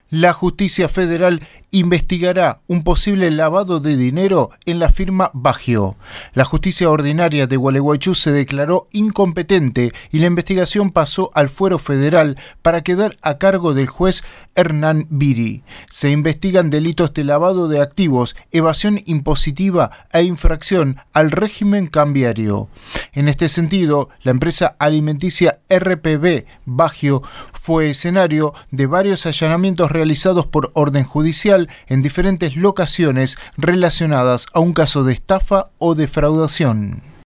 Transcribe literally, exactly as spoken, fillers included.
La justicia federal investigará un posible lavado de dinero en la firma Baggio. La justicia ordinaria de Gualeguaychú se declaró incompetente y la investigación pasó al fuero federal para quedar a cargo del juez Hernán Biri. Se investigan delitos de lavado de activos, evasión impositiva e infracción al régimen cambiario. En este sentido, la empresa alimenticia R P B Baggio fue escenario de varios allanamientos realizados por orden judicial en diferentes locaciones relacionadas a un caso de estafa o defraudación.